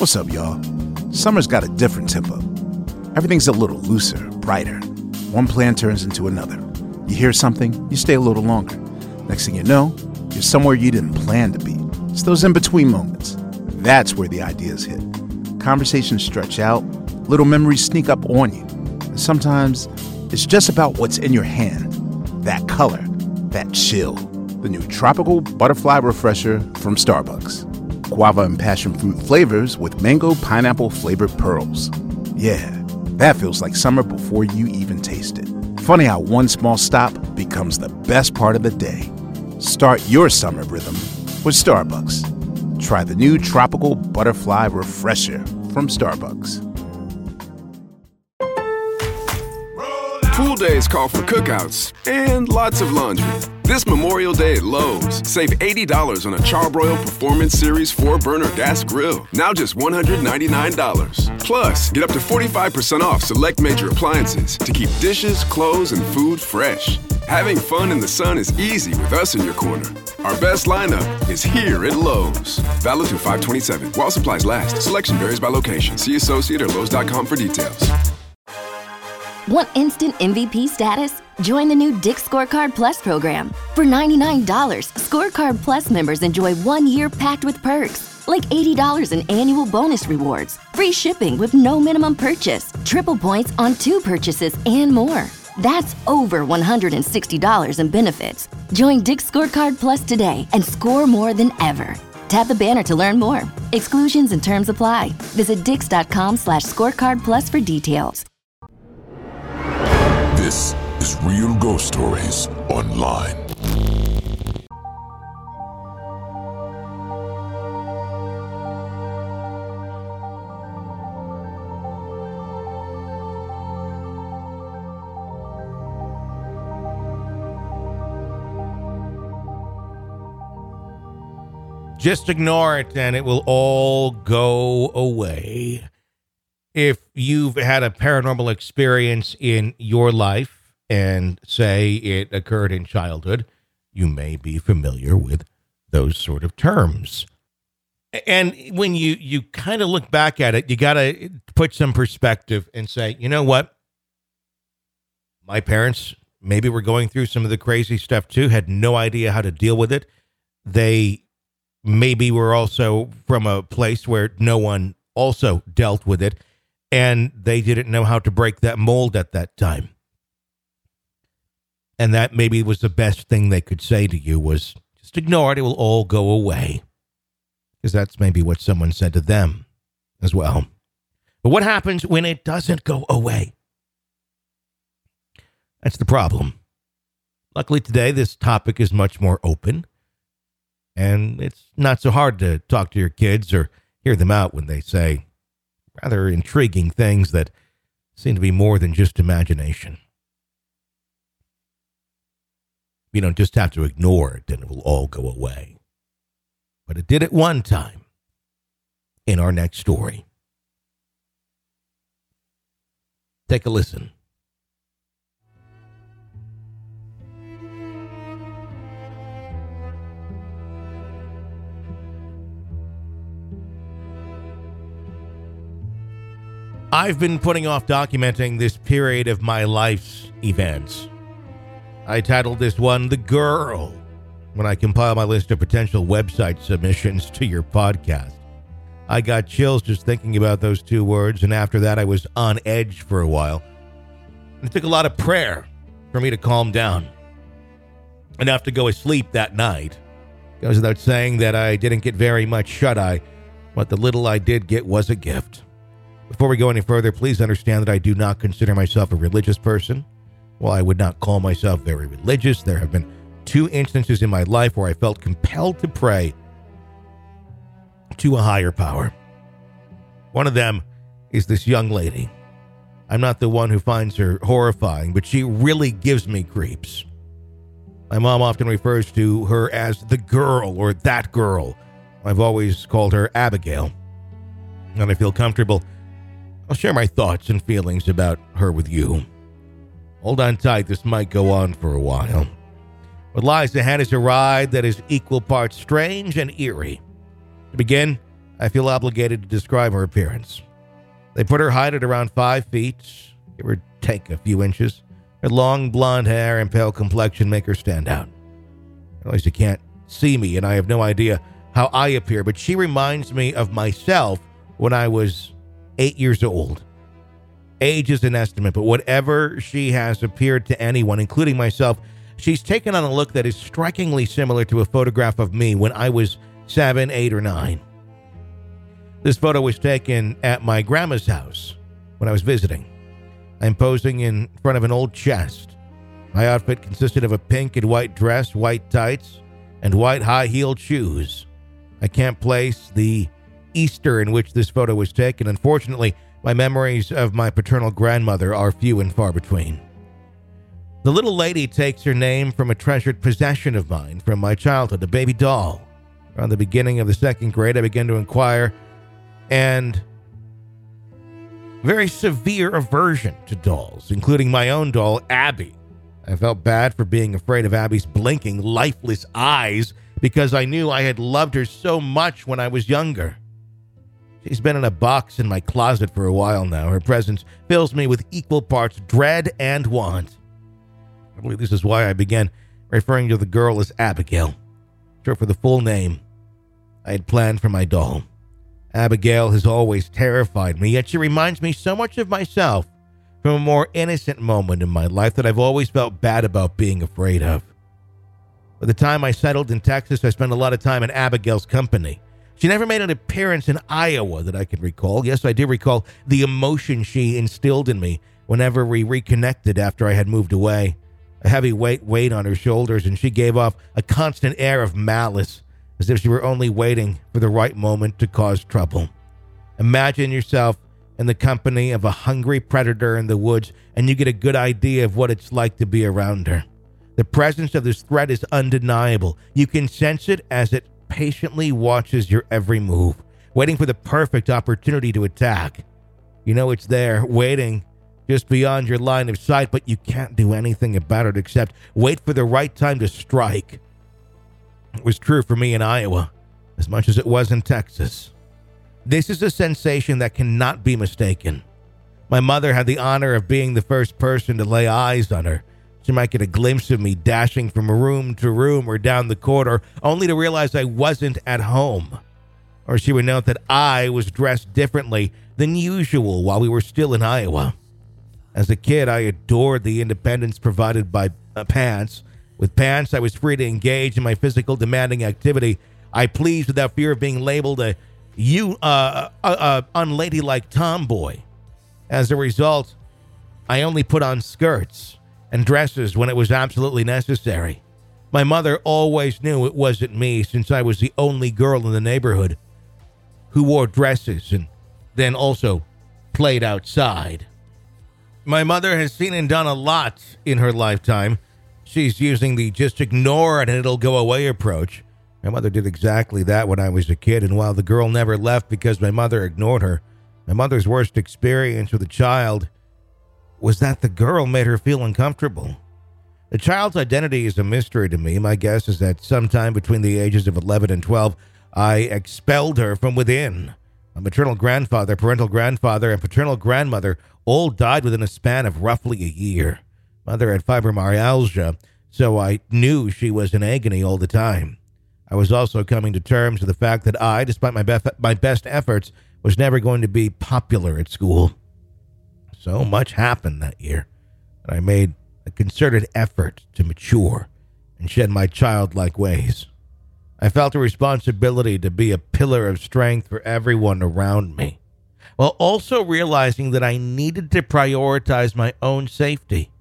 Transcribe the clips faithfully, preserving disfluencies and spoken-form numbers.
What's up, y'all? Summer's got a different tempo. Everything's a little looser, brighter. One plan turns into another. You hear something, you stay a little longer. Next thing you know, you're somewhere you didn't plan to be. It's those in-between moments. That's where the ideas hit. Conversations stretch out, little memories sneak up on you. And sometimes it's just about what's in your hand. That color, that chill. The new Tropical Butterfly Refresher from Starbucks. Guava and passion fruit flavors with mango pineapple flavored pearls. Yeah, that feels like summer before you even taste it. Funny how one small stop becomes the best part of the day. Start your summer rhythm with Starbucks. Try the new Tropical Butterfly Refresher from Starbucks. Pool days call for cookouts and lots of laundry. This Memorial Day at Lowe's, save eighty dollars on a Charbroil Performance Series four burner gas grill. Now just one hundred ninety-nine dollars. Plus, get up to forty-five percent off select major appliances to keep dishes, clothes, and food fresh. Having fun in the sun is easy with us in your corner. Our best lineup is here at Lowe's. Valid through five twenty-seven. While supplies last. Selection varies by location. See associate or lowes dot com for details. Want instant M V P status? Join the new Dick's Scorecard Plus program. For ninety-nine dollars, Scorecard Plus members enjoy one year packed with perks, like eighty dollars in annual bonus rewards, free shipping with no minimum purchase, triple points on two purchases, and more. That's over one hundred sixty dollars in benefits. Join Dick's Scorecard Plus today and score more than ever. Tap the banner to learn more. Exclusions and terms apply. Visit dix.com slash scorecard plus for details. This is Real Ghost Stories Online. Just ignore it and it will all go away. If you've had a paranormal experience in your life and say it occurred in childhood, you may be familiar with those sort of terms. And when you, you kind of look back at it, you got to put some perspective and say, you know what? My parents maybe were going through some of the crazy stuff too, had no idea how to deal with it. They maybe were also from a place where no one also dealt with it. And they didn't know how to break that mold at that time. And that maybe was the best thing they could say to you was, just ignore it, it will all go away. Because that's maybe what someone said to them as well. But what happens when it doesn't go away? That's the problem. Luckily today, this topic is much more open. And it's not so hard to talk to your kids or hear them out when they say rather intriguing things that seem to be more than just imagination. You don't just have to ignore it and it will all go away. But it did at one time in our next story. Take a listen. I've been putting off documenting this period of my life's events. I titled this one, The Girl, when I compile my list of potential website submissions to your podcast. I got chills just thinking about those two words, and after that I was on edge for a while. And it took a lot of prayer for me to calm down. Enough to go asleep that night. It goes without saying that I didn't get very much shut-eye, but the little I did get was a gift. Before we go any further, please understand that I do not consider myself a religious person. While I would not call myself very religious, there have been two instances in my life where I felt compelled to pray to a higher power. One of them is this young lady. I'm not the one who finds her horrifying, but she really gives me creeps. My mom often refers to her as the girl or that girl. I've always called her Abigail. And I feel comfortable I'll share my thoughts and feelings about her with you. Hold on tight, this might go on for a while. What lies ahead is a ride that is equal parts strange and eerie. To begin, I feel obligated to describe her appearance. They put her height at around five feet, give or take a few inches. Her long blonde hair and pale complexion make her stand out. At least you can't see me, and I have no idea how I appear, but she reminds me of myself when I was eight years old. Age is an estimate, but whatever she has appeared to anyone, including myself, she's taken on a look that is strikingly similar to a photograph of me when I was seven, eight, or nine. This photo was taken at my grandma's house when I was visiting. I'm posing in front of an old chest. My outfit consisted of a pink and white dress, white tights, and white high-heeled shoes. I can't place the Easter in which this photo was taken. Unfortunately, my memories of my paternal grandmother are few and far between. The little lady takes her name from a treasured possession of mine from my childhood, a baby doll. Around the beginning of the second grade, I began to inquire and very severe aversion to dolls, including my own doll, Abby. I felt bad for being afraid of Abby's blinking, lifeless eyes because I knew I had loved her so much when I was younger. She's been in a box in my closet for a while now. Her presence fills me with equal parts dread and want. I believe this is why I began referring to the girl as Abigail, short for the full name I had planned for my doll. Abigail has always terrified me, yet she reminds me so much of myself from a more innocent moment in my life that I've always felt bad about being afraid of. By the time I settled in Texas, I spent a lot of time in Abigail's company. She never made an appearance in Iowa that I can recall. Yes, I do recall the emotion she instilled in me whenever we reconnected after I had moved away. A heavy weight weighed on her shoulders, and she gave off a constant air of malice, as if she were only waiting for the right moment to cause trouble. Imagine yourself in the company of a hungry predator in the woods, and you get a good idea of what it's like to be around her. The presence of this threat is undeniable. You can sense it as it patiently watches your every move, waiting for the perfect opportunity to attack. You know it's there, waiting just beyond your line of sight, but you can't do anything about it except wait for the right time to strike. It was true for me in Iowa, as much as it was in Texas. This is a sensation that cannot be mistaken. My mother had the honor of being the first person to lay eyes on her. She might get a glimpse of me dashing from room to room or down the corridor, only to realize I wasn't at home. Or she would note that I was dressed differently than usual while we were still in Iowa. As a kid, I adored the independence provided by uh, pants. With pants, I was free to engage in my physical demanding activity. I pleased without fear of being labeled a you uh, uh, uh, unladylike tomboy. As a result, I only put on skirts and dresses when it was absolutely necessary. My mother always knew it wasn't me, since I was the only girl in the neighborhood who wore dresses and then also played outside. My mother has seen and done a lot in her lifetime. She's using the just ignore it and it'll go away approach. My mother did exactly that when I was a kid, and while the girl never left because my mother ignored her, my mother's worst experience with a child was that the girl made her feel uncomfortable. The child's identity is a mystery to me. My guess is that sometime between the ages of eleven and twelve, I expelled her from within. My maternal grandfather, parental grandfather, and paternal grandmother all died within a span of roughly a year. Mother had fibromyalgia, so I knew she was in agony all the time. I was also coming to terms with the fact that I, despite my, bef- my best efforts, was never going to be popular at school. So much happened that year, and I made a concerted effort to mature and shed my childlike ways. I felt a responsibility to be a pillar of strength for everyone around me, while also realizing that I needed to prioritize my own safety.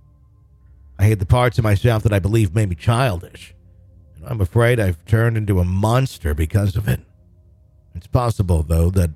I hate the parts of myself that I believe made me childish, and I'm afraid I've turned into a monster because of it. It's possible, though, that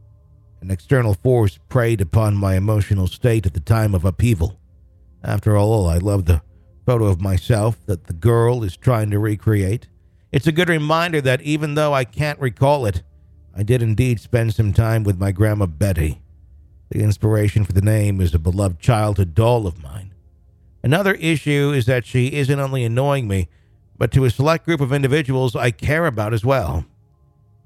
an external force preyed upon my emotional state at the time of upheaval. After all, I love the photo of myself that the girl is trying to recreate. It's a good reminder that even though I can't recall it, I did indeed spend some time with my Grandma Betty. The inspiration for the name is a beloved childhood doll of mine. Another issue is that she isn't only annoying me, but to a select group of individuals I care about as well.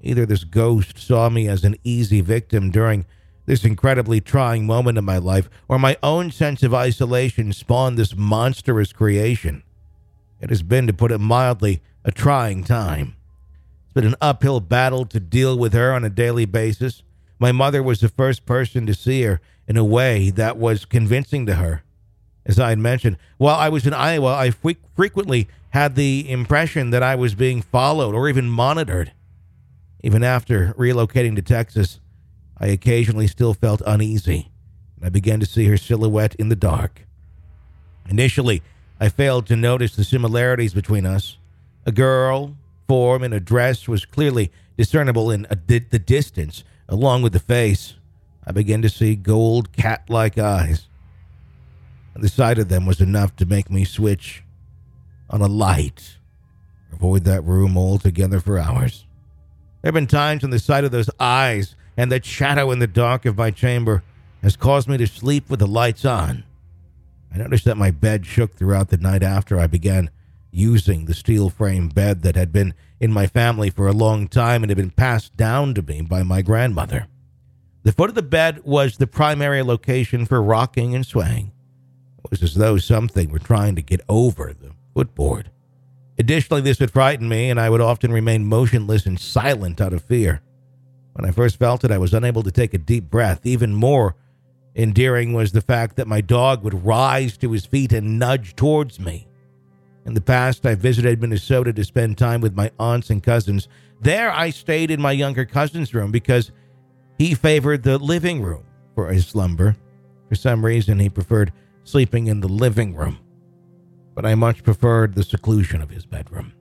Either this ghost saw me as an easy victim during this incredibly trying moment in my life, or my own sense of isolation spawned this monstrous creation. It has been, to put it mildly, a trying time. It's been an uphill battle to deal with her on a daily basis. My mother was the first person to see her in a way that was convincing to her. As I had mentioned, while I was in Iowa, I fre- frequently had the impression that I was being followed or even monitored. Even after relocating to Texas, I occasionally still felt uneasy, and I began to see her silhouette in the dark. Initially, I failed to notice the similarities between us. A girl form in a dress was clearly discernible in a di- the distance, along with the face. I began to see gold cat-like eyes. And the sight of them was enough to make me switch on a light, avoid that room altogether for hours. There have been times when the sight of those eyes and that shadow in the dark of my chamber has caused me to sleep with the lights on. I noticed that my bed shook throughout the night after I began using the steel frame bed that had been in my family for a long time and had been passed down to me by my grandmother. The foot of the bed was the primary location for rocking and swaying. It was as though something were trying to get over the footboard. Additionally, this would frighten me, and I would often remain motionless and silent out of fear. When I first felt it, I was unable to take a deep breath. Even more endearing was the fact that my dog would rise to his feet and nudge towards me. In the past, I visited Minnesota to spend time with my aunts and cousins. There, I stayed in my younger cousin's room because he favored the living room for his slumber. For some reason, he preferred sleeping in the living room, but I much preferred the seclusion of his bedroom.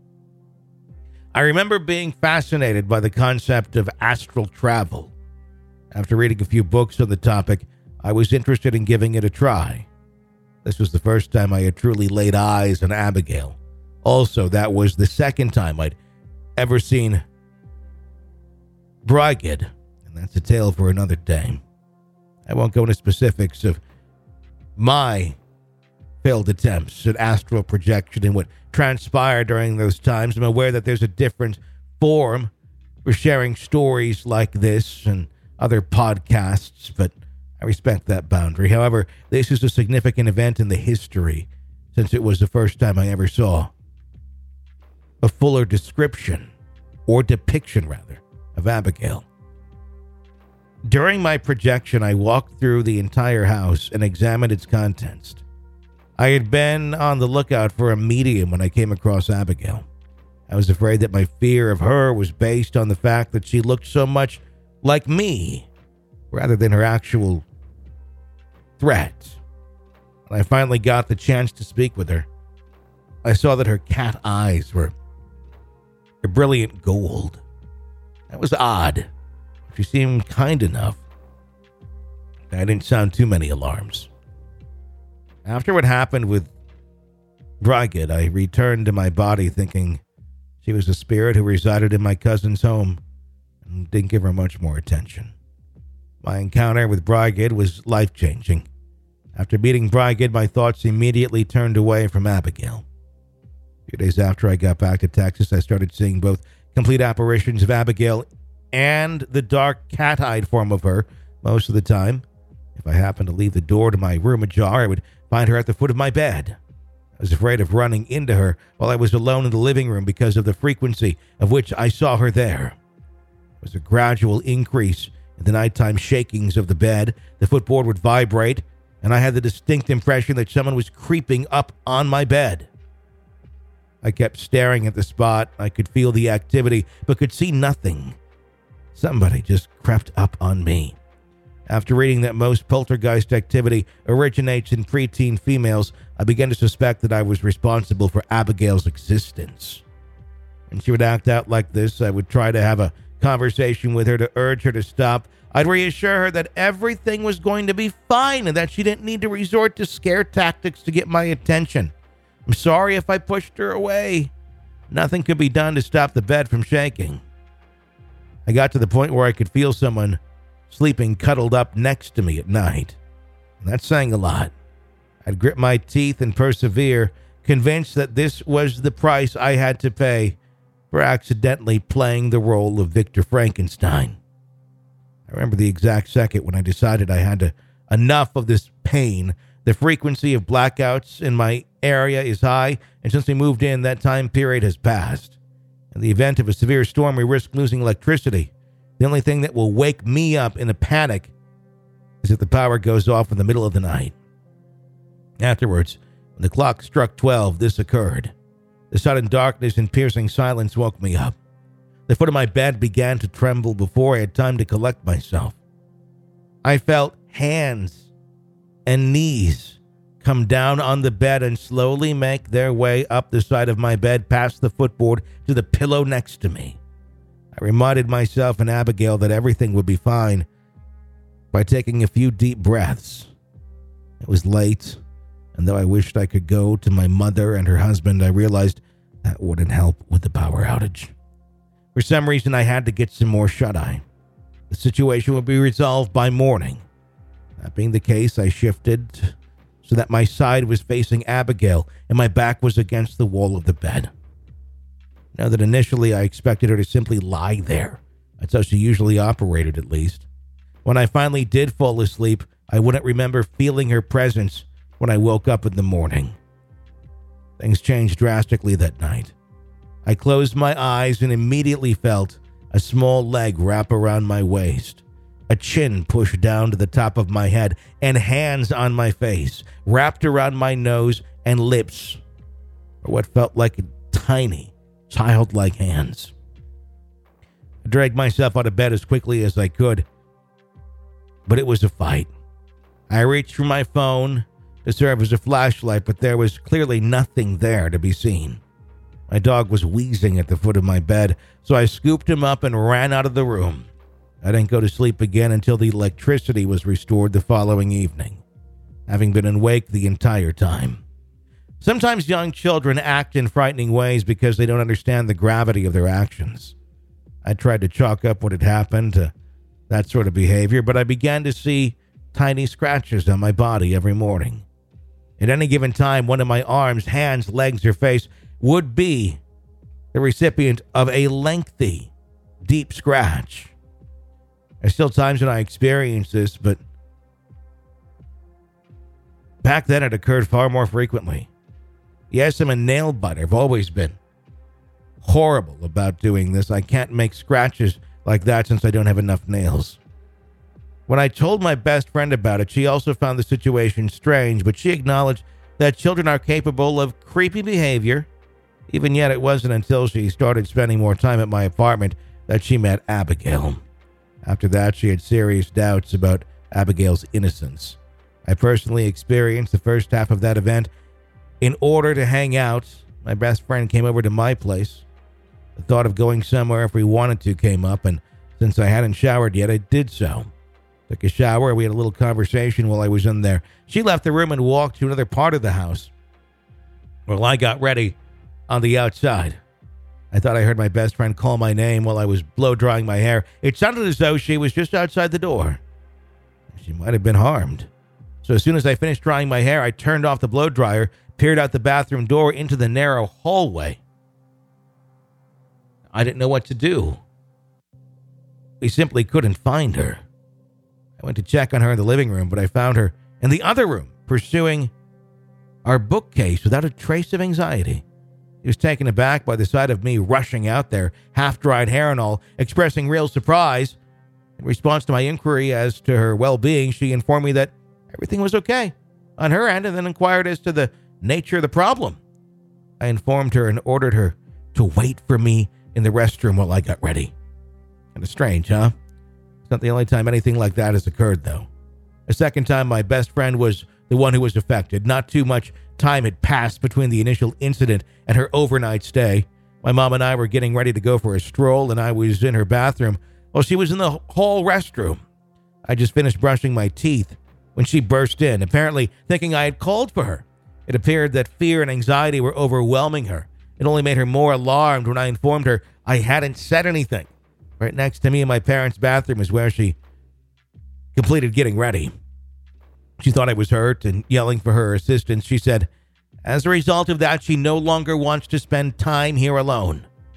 I remember being fascinated by the concept of astral travel. After reading a few books on the topic, I was interested in giving it a try. This was the first time I had truly laid eyes on Abigail. Also, that was the second time I'd ever seen Brigid, and that's a tale for another day. I won't go into specifics of my failed attempts at astral projection and what transpired during those times. I'm aware that there's a different forum for sharing stories like this and other podcasts, but I respect that boundary. However, this is a significant event in the history, since it was the first time I ever saw a fuller description, or depiction rather, of Abigail. During my projection, I walked through the entire house and examined its contents. I had been on the lookout for a medium when I came across Abigail. I was afraid that my fear of her was based on the fact that she looked so much like me, rather than her actual threat. When I finally got the chance to speak with her, I saw that her cat eyes were a brilliant gold. That was odd. She seemed kind enough. I didn't sound too many alarms. After what happened with Brigid, I returned to my body thinking she was a spirit who resided in my cousin's home and didn't give her much more attention. My encounter with Brigid was life-changing. After meeting Brigid, my thoughts immediately turned away from Abigail. A few days after I got back to Texas, I started seeing both complete apparitions of Abigail and the dark cat-eyed form of her most of the time. If I happened to leave the door to my room ajar, I would find her at the foot of my bed. I was afraid of running into her while I was alone in the living room because of the frequency of which I saw her there. It was a gradual increase in the nighttime shakings of the bed. The footboard would vibrate, and I had the distinct impression that someone was creeping up on my bed. I kept staring at the spot. I could feel the activity, but could see nothing. Somebody just crept up on me. After reading that most poltergeist activity originates in preteen females, I began to suspect that I was responsible for Abigail's existence. When she would act out like this, I would try to have a conversation with her to urge her to stop. I'd reassure her that everything was going to be fine and that she didn't need to resort to scare tactics to get my attention. I'm sorry if I pushed her away. Nothing could be done to stop the bed from shaking. I got to the point where I could feel someone sleeping cuddled up next to me at night. And that's saying a lot. I'd grit my teeth and persevere, convinced that this was the price I had to pay for accidentally playing the role of Victor Frankenstein. I remember the exact second when I decided I had to, enough of this pain. The frequency of blackouts in my area is high, and since we moved in, that time period has passed. In the event of a severe storm, we risk losing electricity. The only thing that will wake me up in a panic is if the power goes off in the middle of the night. Afterwards, when the clock struck twelve, this occurred. The sudden darkness and piercing silence woke me up. The foot of my bed began to tremble before I had time to collect myself. I felt hands and knees come down on the bed and slowly make their way up the side of my bed past the footboard to the pillow next to me. I reminded myself and Abigail that everything would be fine by taking a few deep breaths. It was late, and though I wished I could go to my mother and her husband, I realized that wouldn't help with the power outage. For some reason, I had to get some more shut-eye. The situation would be resolved by morning. That being the case, I shifted so that my side was facing Abigail and my back was against the wall of the bed. Now that initially I expected her to simply lie there. That's how she usually operated, at least. When I finally did fall asleep, I wouldn't remember feeling her presence when I woke up in the morning. Things changed drastically that night. I closed my eyes and immediately felt a small leg wrap around my waist, a chin pushed down to the top of my head, and hands on my face, wrapped around my nose and lips, or what felt like tiny, childlike hands. I dragged myself out of bed as quickly as I could, but it was a fight. I reached for my phone to serve as a flashlight, but there was clearly nothing there to be seen. My dog was wheezing at the foot of my bed, so I scooped him up and ran out of the room. I didn't go to sleep again until the electricity was restored the following evening, having been awake the entire time. Sometimes young children act in frightening ways because they don't understand the gravity of their actions. I tried to chalk up what had happened to that sort of behavior, but I began to see tiny scratches on my body every morning. At any given time, one of my arms, hands, legs, or face would be the recipient of a lengthy, deep scratch. There's still times when I experience this, but back then it occurred far more frequently. Yes, I'm a nail biter. I've always been horrible about doing this. I can't make scratches like that since I don't have enough nails. When I told my best friend about it, she also found the situation strange, but she acknowledged that children are capable of creepy behavior. Even yet, it wasn't until she started spending more time at my apartment that she met Abigail. After that, she had serious doubts about Abigail's innocence. I personally experienced the first half of that event. In order to hang out, my best friend came over to my place. The thought of going somewhere if we wanted to came up, and since I hadn't showered yet, I did so. Took a shower, we had a little conversation while I was in there. She left the room and walked to another part of the house. Well, I got ready on the outside. I thought I heard my best friend call my name while I was blow-drying my hair. It sounded as though she was just outside the door. She might have been harmed. So as soon as I finished drying my hair, I turned off the blow-dryer, peered out the bathroom door into the narrow hallway. I didn't know what to do. We simply couldn't find her. I went to check on her in the living room, but I found her in the other room, pursuing our bookcase without a trace of anxiety. He was taken aback by the sight of me rushing out there, half-dried hair and all, expressing real surprise. In response to my inquiry as to her well-being, she informed me that everything was okay on her end and then inquired as to the nature of the problem. I informed her and ordered her to wait for me in the restroom while I got ready. Kind of strange, huh? It's not the only time anything like that has occurred, though. The second time, my best friend was the one who was affected. Not too much time had passed between the initial incident and her overnight stay. My mom and I were getting ready to go for a stroll, and I was in her bathroom while she was in the hall restroom. I just finished brushing my teeth when she burst in, apparently thinking I had called for her. It appeared that fear and anxiety were overwhelming her. It only made her more alarmed when I informed her I hadn't said anything. Right next to me in my parents' bathroom is where she completed getting ready. She thought I was hurt and yelling for her assistance. She said, as a result of that, she no longer wants to spend time here alone.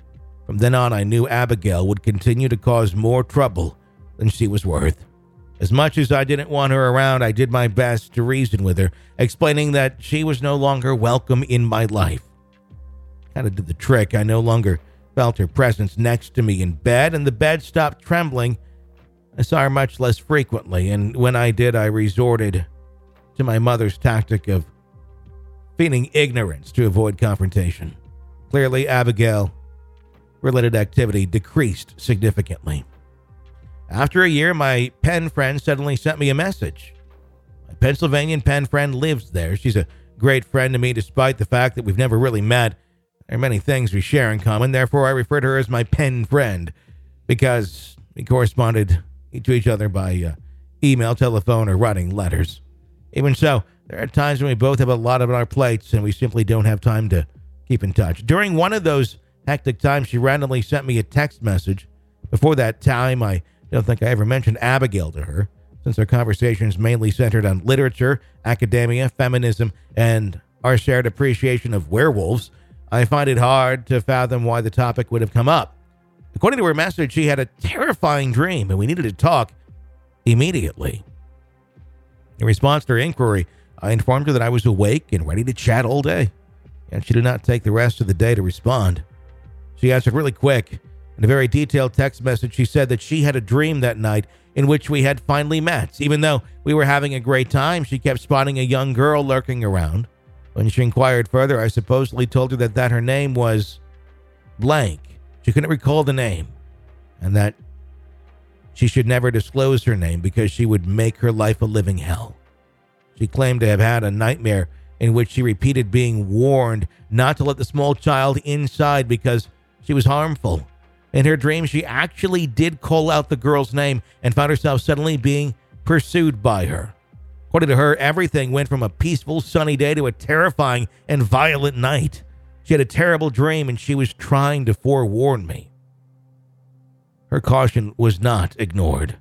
From then on, I knew Abigail would continue to cause more trouble than she was worth. As much as I didn't want her around, I did my best to reason with her, explaining that she was no longer welcome in my life. Kind of did the trick. I no longer felt her presence next to me in bed, and the bed stopped trembling. I saw her much less frequently, and when I did, I resorted to my mother's tactic of feigning ignorance to avoid confrontation. Clearly, Abigail-related activity decreased significantly. After a year, my pen friend suddenly sent me a message. My Pennsylvanian pen friend lives there. She's a great friend to me despite the fact that we've never really met. There are many things we share in common, therefore I refer to her as my pen friend because we corresponded to each other by uh, email, telephone, or writing letters. Even so, there are times when we both have a lot on our plates and we simply don't have time to keep in touch. During one of those hectic times, she randomly sent me a text message. Before that time, I don't think I ever mentioned Abigail to her, since our conversations mainly centered on literature, academia, feminism, and our shared appreciation of werewolves. I find it hard to fathom why the topic would have come up. According to her message, she had a terrifying dream and we needed to talk immediately. In response to her inquiry, I informed her that I was awake and ready to chat all day, and she did not take the rest of the day to respond. She answered really quick. In a very detailed text message, she said that she had a dream that night in which we had finally met. Even though we were having a great time, she kept spotting a young girl lurking around. When she inquired further, I supposedly told her that, that her name was blank. She couldn't recall the name, and that she should never disclose her name because she would make her life a living hell. She claimed to have had a nightmare in which she repeated being warned not to let the small child inside because she was harmful. In her dream, she actually did call out the girl's name and found herself suddenly being pursued by her. According to her, everything went from a peaceful, sunny day to a terrifying and violent night. She had a terrible dream and she was trying to forewarn me. Her caution was not ignored.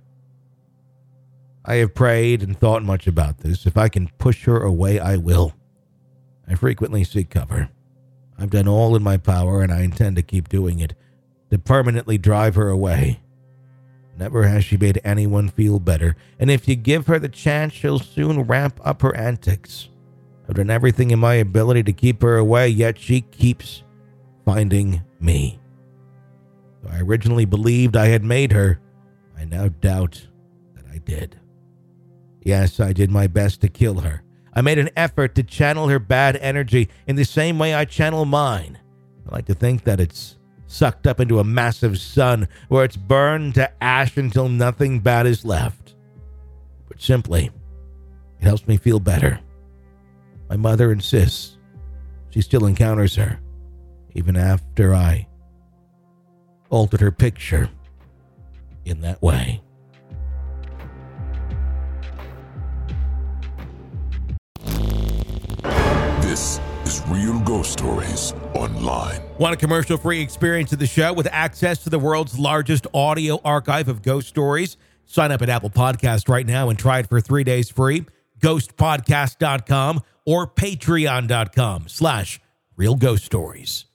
I have prayed and thought much about this. If I can push her away, I will. I frequently seek cover. I've done all in my power and I intend to keep doing it to permanently drive her away. Never has she made anyone feel better, and if you give her the chance, she'll soon ramp up her antics. I've done everything in my ability to keep her away, yet she keeps finding me. Though I originally believed I had made her, I now doubt that I did. Yes, I did my best to kill her. I made an effort to channel her bad energy in the same way I channel mine. I like to think that it's sucked up into a massive sun where it's burned to ash until nothing bad is left. But simply, it helps me feel better. My mother insists she still encounters her, even after I altered her picture in that way. This is Real Ghost Stories Online. Want a commercial-free experience of the show with access to the world's largest audio archive of ghost stories? Sign up at Apple Podcasts right now and try it for three days free. ghost podcast dot com or patreon dot com slash real ghost stories.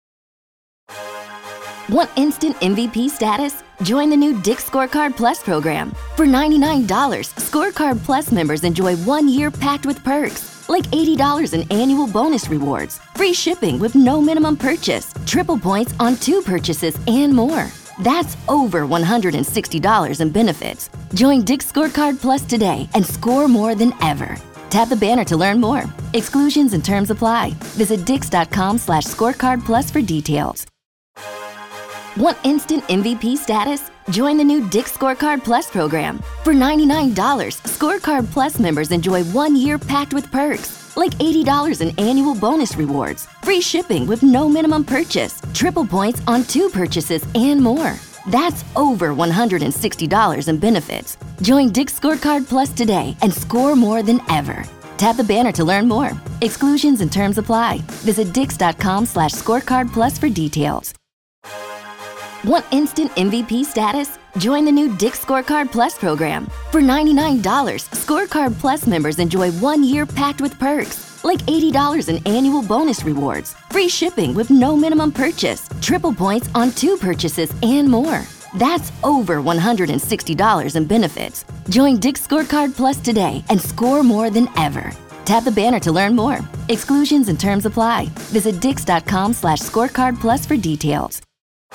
Want instant M V P status? Join the new Dick's Scorecard Plus program. For ninety-nine dollars, Scorecard Plus members enjoy one year packed with perks, like eighty dollars in annual bonus rewards, free shipping with no minimum purchase, triple points on two purchases, and more. That's over one hundred sixty dollars in benefits. Join Dick's Scorecard Plus today and score more than ever. Tap the banner to learn more. Exclusions and terms apply. Visit dix.com slash scorecard plus for details. Want instant M V P status? Join the new Dick's Scorecard Plus program. For ninety-nine dollars, Scorecard Plus members enjoy one year packed with perks, like eighty dollars in annual bonus rewards, free shipping with no minimum purchase, triple points on two purchases, and more. That's over one hundred sixty dollars in benefits. Join Dick's Scorecard Plus today and score more than ever. Tap the banner to learn more. Exclusions and terms apply. Visit dix.com slash scorecard plus for details. Want instant M V P status? Join the new Dick's Scorecard Plus program. For ninety-nine dollars, Scorecard Plus members enjoy one year packed with perks, like eighty dollars in annual bonus rewards, free shipping with no minimum purchase, triple points on two purchases, and more. That's over one hundred sixty dollars in benefits. Join Dick's Scorecard Plus today and score more than ever. Tap the banner to learn more. Exclusions and terms apply. Visit dix.com slash scorecard plus for details.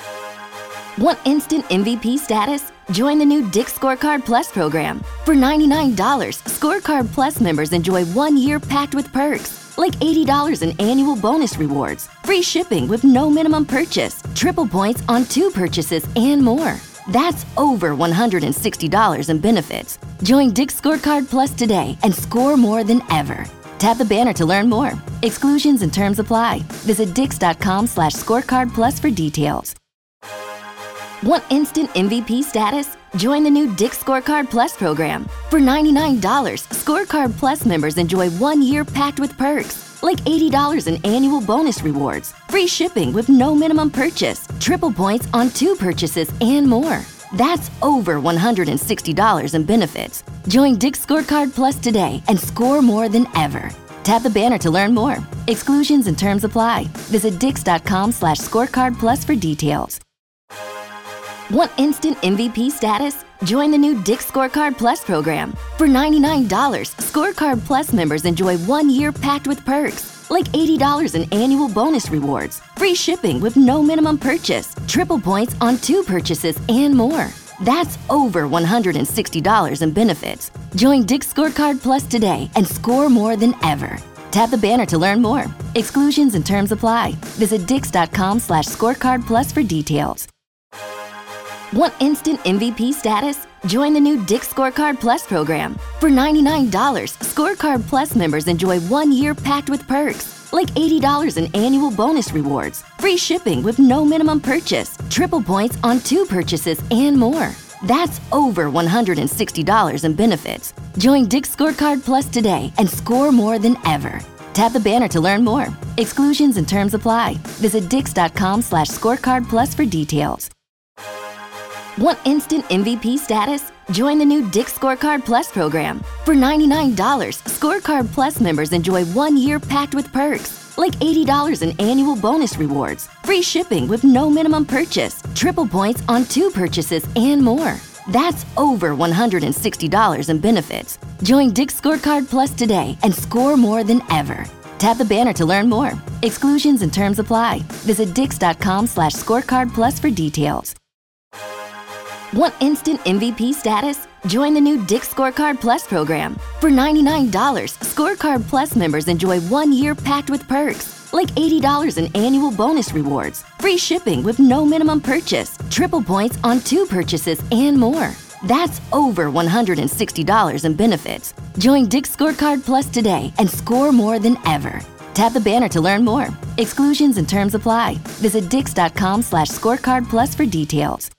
Want instant M V P status? Join the new Dick's Scorecard Plus program. For ninety-nine dollars, Scorecard Plus members enjoy one year packed with perks, like eighty dollars in annual bonus rewards, free shipping with no minimum purchase, triple points on two purchases, and more. That's over one hundred sixty dollars in benefits. Join Dick's Scorecard Plus today and score more than ever. Tap the banner to learn more. Exclusions and terms apply. Visit dix.com slash scorecard plus for details. Want instant M V P status? Join the new Dick's Scorecard Plus program. For ninety-nine dollars, Scorecard Plus members enjoy one year packed with perks, like eighty dollars in annual bonus rewards, free shipping with no minimum purchase, triple points on two purchases, and more. That's over one hundred sixty dollars in benefits. Join Dick's Scorecard Plus today and score more than ever. Tap the banner to learn more. Exclusions and terms apply. Visit dix.com slash scorecard plus for details. Want instant M V P status? Join the new Dick's Scorecard Plus program. For ninety-nine dollars, Scorecard Plus members enjoy one year packed with perks, like eighty dollars in annual bonus rewards, free shipping with no minimum purchase, triple points on two purchases, and more. That's over one hundred sixty dollars in benefits. Join Dick's Scorecard Plus today and score more than ever. Tap the banner to learn more. Exclusions and terms apply. Visit dix.com slash scorecard plus for details. Want instant M V P status? Join the new Dick's Scorecard Plus program. For ninety-nine dollars, Scorecard Plus members enjoy one year packed with perks, like eighty dollars in annual bonus rewards, free shipping with no minimum purchase, triple points on two purchases, and more. That's over one hundred sixty dollars in benefits. Join Dick's Scorecard Plus today and score more than ever. Tap the banner to learn more. Exclusions and terms apply. Visit dix.com slash scorecard plus for details. Want instant M V P status? Join the new Dick's Scorecard Plus program. For ninety-nine dollars, Scorecard Plus members enjoy one year packed with perks, like eighty dollars in annual bonus rewards, free shipping with no minimum purchase, triple points on two purchases, and more. That's over one hundred sixty dollars in benefits. Join Dick's Scorecard Plus today and score more than ever. Tap the banner to learn more. Exclusions and terms apply. Visit dix.com slash scorecard plus for details. Want instant M V P status? Join the new Dick's Scorecard Plus program. For ninety-nine dollars, Scorecard Plus members enjoy one year packed with perks, like eighty dollars in annual bonus rewards, free shipping with no minimum purchase, triple points on two purchases, and more. That's over one hundred sixty dollars in benefits. Join Dick's Scorecard Plus today and score more than ever. Tap the banner to learn more. Exclusions and terms apply. Visit dix.com slash scorecard plus for details.